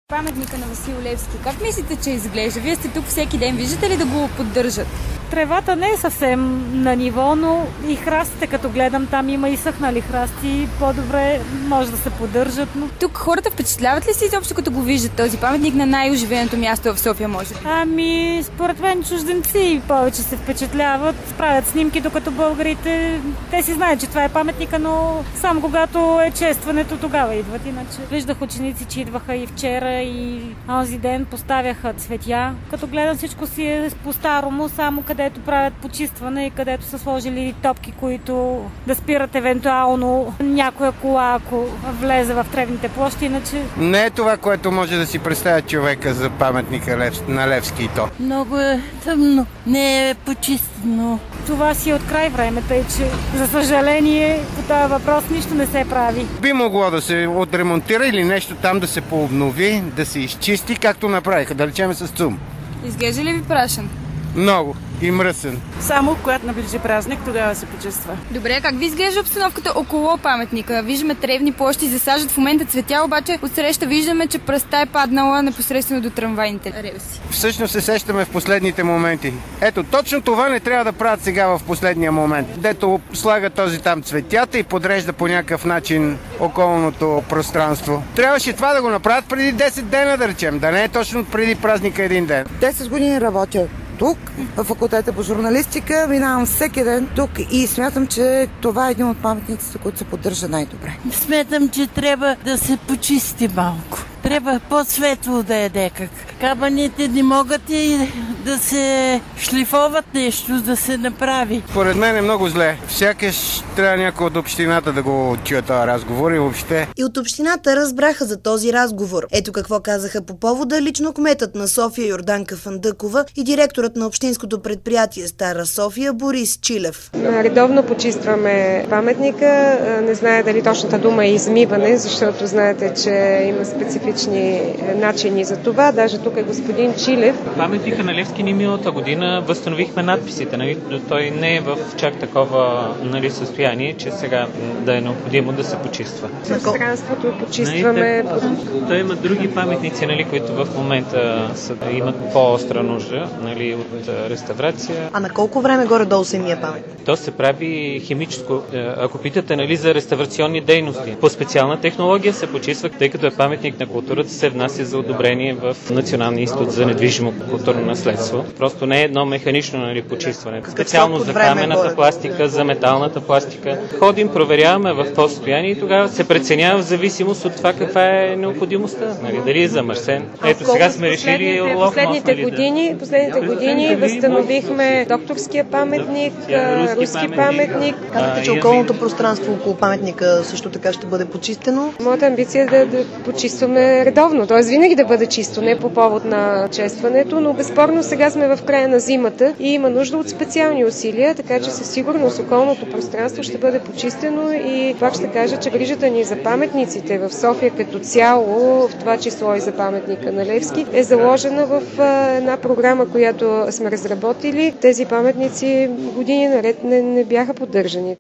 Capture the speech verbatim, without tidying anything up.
Паметника на Васил Левски. Как мислите, че изглежда? Вие сте тук всеки ден. Виждате ли да го поддържат? Тревата не е съвсем на ниво, но и храстите, като гледам, там има и съхнали храсти, по-добре може да се поддържат. Но... Тук хората впечатляват ли се изобщо, като го виждат този паметник на най-оживеното място в София, може би? Ами, според мен чужденци повече се впечатляват, правят снимки, докато българите, те си знаят, че това е паметника, но само когато е честването, тогава идват. Иначе виждах ученици, че идваха и вчера, и онзи ден поставяха цветя. Като гледам, всичко си е по-старому, само където правят почистване и където са сложили топки, които да спират евентуално някоя кола, ако влезе в тревните площи, иначе... Не е това, което може да си представя човека за паметника Лев... на Левски и то. Много е тъмно, не е почистено. Това си е от край времето и че, за съжаление, по този въпрос нищо не се прави. Би могло да се отремонтира или нещо там да се пообнови, да се изчисти, както направиха, да речем с ЦУМ. Изглежда ли ви прашен? Много и мръсен. Само когато наближи празник, тогава се почиства. Добре, как ви изглежда обстановката около паметника? Виждаме тревни площи, засаждат в момента цветя, обаче отсреща виждаме, че пръста е паднала непосредствено до трамвайните релси. Всъщност се сещаме в последните моменти. Ето, точно това не трябва да правят сега в последния момент. Дето слага този там цветята и подрежда по някакъв начин околното пространство. Трябваше това да го направят преди десет дена, да речем. Да не е точно преди празника един ден. десет години работя тук, в факултета по журналистика, минавам всеки ден тук и смятам, че това е един от паметниците, които се поддържа най-добре. Смятам, че трябва да се почисти малко. Трябва по-светло да е някак. Кабаните не могат и да се шлифоват нещо, да се направи. Поред мен е много зле. Сякаш трябва някой от общината да го чуе този разговор и въобще. И от общината разбраха за този разговор. Ето какво казаха по повода лично кметът на София Йорданка Фандъкова и директорът на общинското предприятие Стара София Борис Чилев. Редовно почистваме паметника. Не знае дали точната дума е измиване, защото знаете, че има специфични начини за това. Даже тук е господин Чилев. Паметника на Левски ни миналата година възстановихме надписите. Нали? Той не е в чак такова, нали, състояние, че сега да е необходимо да се почиства. Пространството почистваме. Нали, той има други паметници, нали, които в момента са, имат по-остра нужда, нали, от реставрация. А на колко време горе-долу самия паметник? То се прави химическо. Ако питате, нали, за реставрационни дейности, по специална технология се почиства, тъй като е паметник на културата, се внася за одобрение в Националния институт за недвижимо културно наследство. Просто не е едно механично, нали, почистване. Специално за каменната пластика, за металната пластика. Ходим, проверяваме в какво състояние и тогава се преценява в зависимост от това каква е необходимостта. Нали, дали е замърсен. Ето сега сме решили лов, последните нали, години, да... последните години възстановихме докторския паметник, руски, руски паметник. Казвате, че околното пространство около паметника също така ще бъде почистено. Моята амбиция е да, да почистваме редовно, т.е. винаги да бъде чисто, не по повод на честването, но безспорно сега сме в края на зимата и има нужда от специални усилия, така че със сигурност околното пространство ще бъде почистено и пак ще кажа, че грижата ни за паметниците в София като цяло, в това число и за паметника на Левски, е заложена в една програма, която сме разработили. Тези паметници години наред не, не бяха поддържани.